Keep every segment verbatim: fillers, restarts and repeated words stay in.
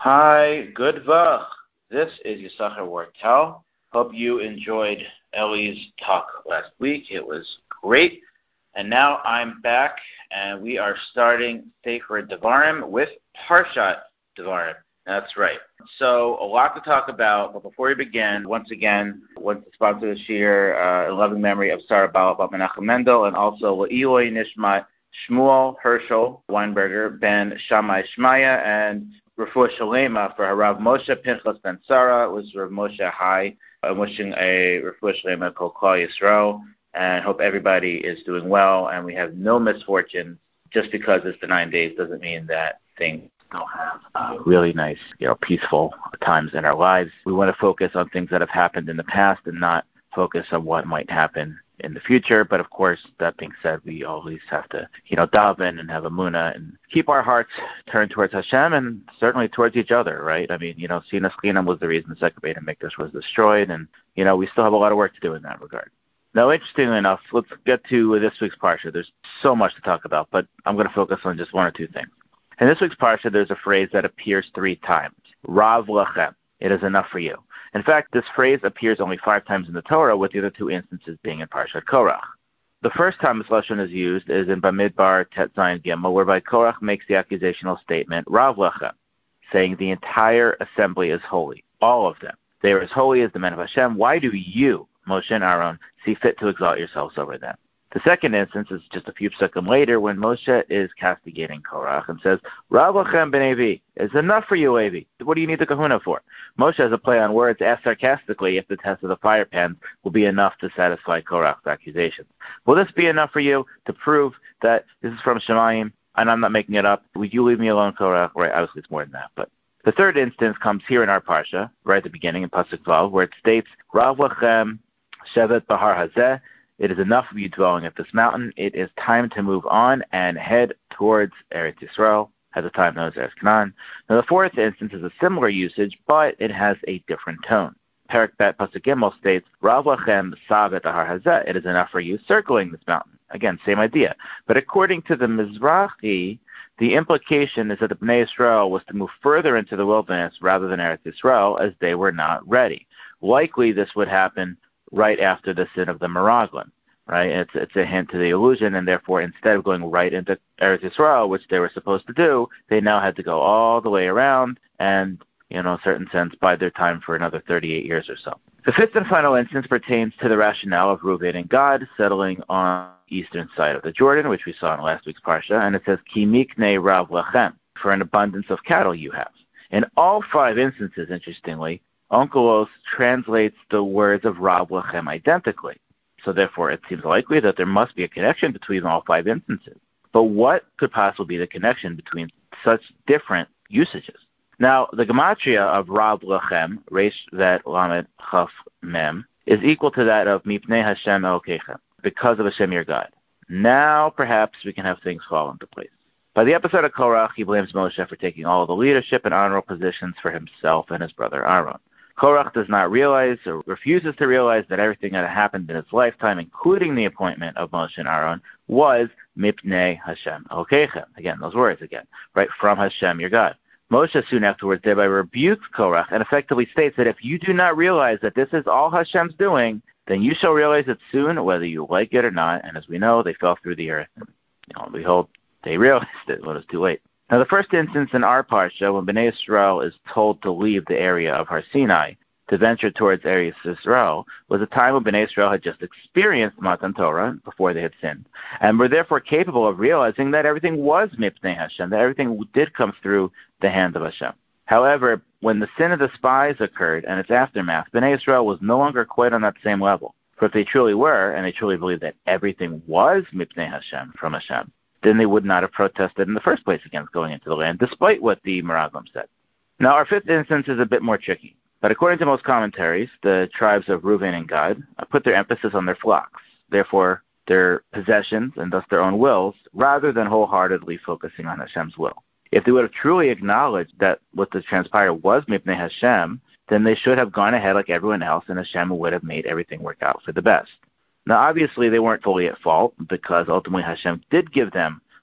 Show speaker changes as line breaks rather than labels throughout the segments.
Hi, good vach. This is Yisachar Wartel. Hope you enjoyed Ellie's talk last week. It was great. And now I'm back, and we are starting Sefer Devarim with Parshat Devarim. That's right. So a lot to talk about, but before we begin, once again, want to sponsor this year uh, in loving memory of Sarah Baal Bat Menachem Mendel, and also Le'iloi Nishmat Shmuel Herschel Weinberger Ben Shammai Shmaya, and Refuah Shalema for Harav Moshe Pinchas Ben Sarah. It was Rav Moshe Hai. I'm wishing a Refuah Shalema Kol Klal Yisrael, and hope everybody is doing well, and we have no misfortunes. Just because it's the nine days doesn't mean that things don't have uh, really nice, you know, peaceful times in our lives. We want to focus on things that have happened in the past and not focus on what might happen in the future. But of course, that being said, we always have to, you know, daven and have emunah and keep our hearts turned towards Hashem and certainly towards each other, right? I mean, you know, Sinas Chinam was the reason the second Beit HaMikdash was destroyed, and, you know, we still have a lot of work to do in that regard. Now, interestingly enough, let's get to this week's Parsha. There's so much to talk about, but I'm going to focus on just one or two things. In this week's Parsha, there's a phrase that appears three times. Rav Lachem. It is enough for you. In fact, this phrase appears only five times in the Torah, with the other two instances being in Parshat Korach. The first time this lashon is used is in Bamidbar Tet Zayin Gimel, whereby Korach makes the accusational statement, Rav Lachem, saying the entire assembly is holy, all of them. They are as holy as the men of Hashem. Why do you, Moshe and Aaron, see fit to exalt yourselves over them? The second instance is just a few seconds later when Moshe is castigating Korach and says, Rav Lachem ben Avi, it's enough for you, Avi. What do you need the kahuna for? Moshe has a play on words, asked sarcastically if the test of the fire pan will be enough to satisfy Korach's accusations. Will this be enough for you to prove that this is from Shemayim and I'm not making it up? Would you leave me alone, Korach? Right, obviously it's more than that. But the third instance comes here in our Parsha, right at the beginning in Pasuk Vav, where it states, Rav Lachem shevet bahar hazeh. It is enough of you dwelling at this mountain. It is time to move on and head towards Eretz Yisrael, at the time known as Eretz Canaan. Now, the fourth instance is a similar usage, but it has a different tone. Perek Bet Pasuk Gimel states, Rav Lachem savet ahar hazeh. It is enough for you circling this mountain. Again, same idea. But according to the Mizrahi, the implication is that the Bnei Yisrael was to move further into the wilderness rather than Eretz Yisrael, as they were not ready. Likely, this would happen right after the sin of the Meraglim, right? It's it's a hint to the illusion, and therefore, instead of going right into Eretz Yisrael, which they were supposed to do, they now had to go all the way around and, you know, in a certain sense, bide their time for another thirty-eight years or so. The fifth and final instance pertains to the rationale of Reuven and Gad settling on the eastern side of the Jordan, which we saw in last week's Parsha, and it says, Ki miknei rav lachem, for an abundance of cattle you have. In all five instances, interestingly, Onkelos translates the words of Rav Lachem identically. So therefore, it seems likely that there must be a connection between all five instances. But what could possibly be the connection between such different usages? Now, the gematria of Rav Lachem, Resh Vet Lamed Chaf Mem, is equal to that of Mipnei Hashem Elokechem, because of Hashem your God. Now, perhaps we can have things fall into place. By the episode of Korach, he blames Moshe for taking all the leadership and honorable positions for himself and his brother Aaron. Korach does not realize or refuses to realize that everything that happened in his lifetime, including the appointment of Moshe and Aaron, was Mipnei Hashem Elokechem. Again, those words again, right? From Hashem, your God. Moshe soon afterwards thereby rebukes Korach and effectively states that if you do not realize that this is all Hashem's doing, then you shall realize it soon, whether you like it or not. And as we know, they fell through the earth. And, you know, behold, they realized it when it was too late. Now, the first instance in our Parsha, when Bnei Yisrael is told to leave the area of Har Sinai to venture towards Eretz Yisrael, was a time when Bnei Yisrael had just experienced Matan Torah before they had sinned, and were therefore capable of realizing that everything was Mipnei Hashem, that everything did come through the hand of Hashem. However, when the sin of the spies occurred and its aftermath, Bnei Yisrael was no longer quite on that same level. For if they truly were, and they truly believed that everything was Mipnei Hashem, from Hashem, then they would not have protested in the first place against going into the land, despite what the Meraglim said. Now, our fifth instance is a bit more tricky, but according to most commentaries, the tribes of Reuven and Gad put their emphasis on their flocks, therefore their possessions and thus their own wills, rather than wholeheartedly focusing on Hashem's will. If they would have truly acknowledged that what the transpired was Mipnei Hashem, then they should have gone ahead like everyone else, and Hashem would have made everything work out for the best. Now, obviously, they weren't fully at fault, because ultimately Hashem did give them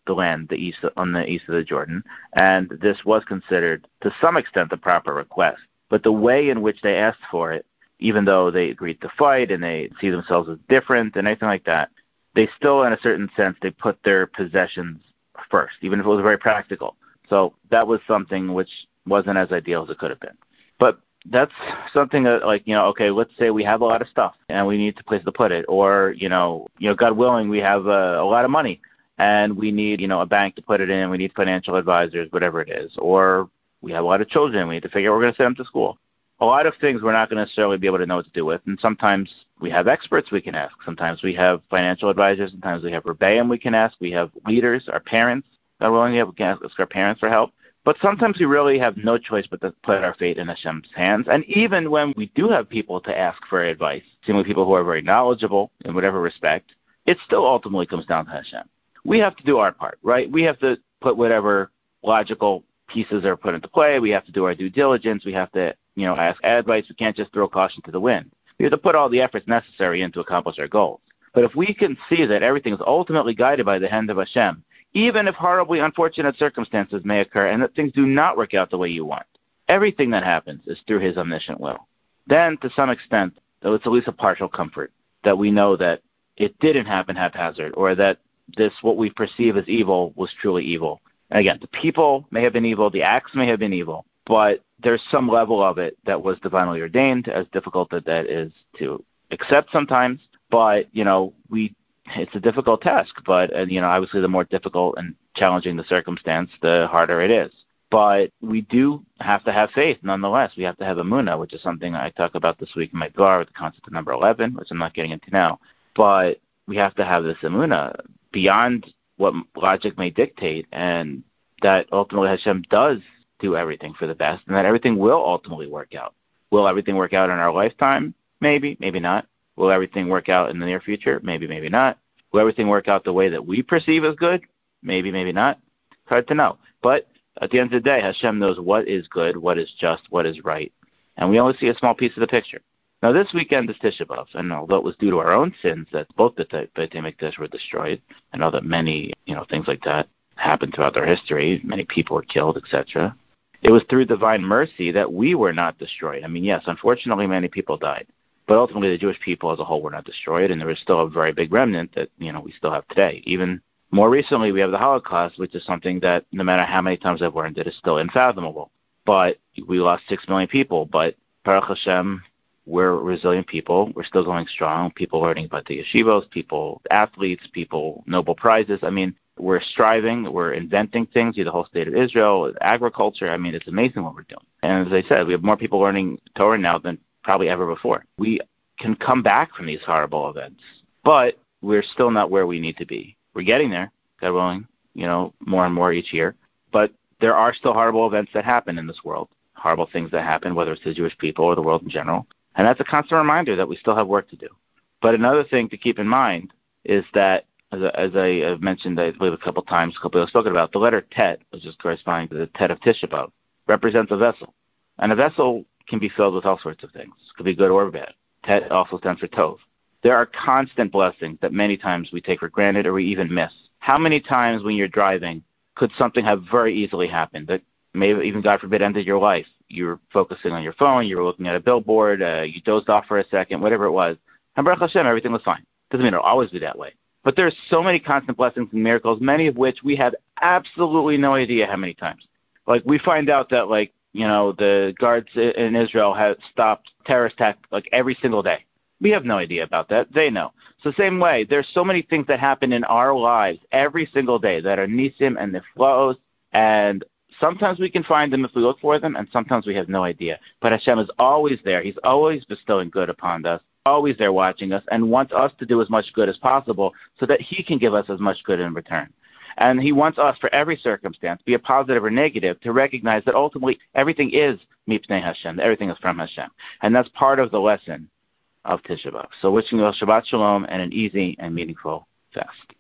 the land the east on the east of the Jordan, and this was considered to some extent the proper request. But the way in which they asked for it, even though they agreed to fight and they see themselves as different and anything like that, they still, in a certain sense, they put their possessions first, even if it was very practical. So that was something which wasn't as ideal as it could have been. But that's something that, like, you know, okay, let's say we have a lot of stuff and we need a place to put it, or, you know, you know, God willing, we have a, a lot of money and we need, you know, a bank to put it in, we need financial advisors, whatever it is, or we have a lot of children, we need to figure out we're going to send them to school. A lot of things we're not going to necessarily be able to know what to do with, and sometimes we have experts we can ask. Sometimes we have financial advisors, sometimes we have Rebbeim we can ask, we have leaders, our parents, God willing, we can ask our parents for help. But sometimes we really have no choice but to put our fate in Hashem's hands. And even when we do have people to ask for advice, seemingly people who are very knowledgeable in whatever respect, it still ultimately comes down to Hashem. We have to do our part, right? We have to put whatever logical pieces are put into play. We have to do our due diligence. We have to, you know, ask advice. We can't just throw caution to the wind. We have to put all the efforts necessary in to accomplish our goals. But if we can see that everything is ultimately guided by the hand of Hashem, even if horribly unfortunate circumstances may occur and that things do not work out the way you want, everything that happens is through His omniscient will. Then, to some extent, though it's at least a partial comfort that we know that it didn't happen haphazard, or that this, what we perceive as evil, was truly evil. And again, the people may have been evil, the acts may have been evil, but there's some level of it that was divinely ordained, as difficult as that is to accept sometimes. But, you know, we it's a difficult task, but, uh, you know, obviously the more difficult and challenging the circumstance, the harder it is. But we do have to have faith nonetheless. We have to have emunah, which is something I talk about this week in my dvar with the concept of number eleven, which I'm not getting into now. But we have to have this emunah beyond what logic may dictate, and that ultimately Hashem does do everything for the best, and that everything will ultimately work out. Will everything work out in our lifetime? Maybe, maybe not. Will everything work out in the near future? Maybe, maybe not. Will everything work out the way that we perceive as good? Maybe, maybe not. Hard to know. But at the end of the day, Hashem knows what is good, what is just, what is right. And we only see a small piece of the picture. Now, this weekend is Tisha B'Av, and although it was due to our own sins that both the Beit HaMikdash were destroyed, I know that many, you know, things like that happened throughout their history. Many people were killed, et cetera. It was through divine mercy that we were not destroyed. I mean, yes, unfortunately, many people died. But ultimately, the Jewish people as a whole were not destroyed, and there is still a very big remnant that, you know, we still have today. Even more recently, we have the Holocaust, which is something that, no matter how many times I've learned it, is still unfathomable. But we lost six million people. But Baruch Hashem, we're resilient people. We're still going strong. People learning about the yeshivos, people, athletes, people, Nobel Prizes. I mean, we're striving. We're inventing things, the whole state of Israel, agriculture. I mean, it's amazing what we're doing. And as I said, we have more people learning Torah now than probably ever before. We can come back from these horrible events, but we're still not where we need to be. We're getting there, God willing, you know, more and more each year. But there are still horrible events that happen in this world, horrible things that happen, whether it's the Jewish people or the world in general. And that's a constant reminder that we still have work to do. But another thing to keep in mind is that, as, as I have mentioned, I believe a couple times, a couple of spoken about, the letter Tet, which is corresponding to the Tet of Tisha B'Av, represents a vessel. And a vessel can be filled with all sorts of things. It could be good or bad. Tet also stands for Tov. There are constant blessings that many times we take for granted or we even miss. How many times when you're driving could something have very easily happened that may have even, God forbid, ended your life? You were focusing on your phone, you were looking at a billboard, uh, you dozed off for a second, whatever it was. And Baruch Hashem, everything was fine. Doesn't mean it'll always be that way. But there's so many constant blessings and miracles, many of which we have absolutely no idea how many times. Like, we find out that, like, you know, the guards in Israel have stopped terrorist attack like every single day. We have no idea about that. They know. So same way, there's so many things that happen in our lives every single day that are nisim and niflaos, and sometimes we can find them if we look for them, and sometimes we have no idea. But Hashem is always there. He's always bestowing good upon us, always there watching us, and wants us to do as much good as possible so that He can give us as much good in return. And He wants us, for every circumstance, be it positive or negative, to recognize that ultimately everything is mipnei Hashem, everything is from Hashem. And that's part of the lesson of Tisha B'Av. So wishing you all Shabbat Shalom and an easy and meaningful fast.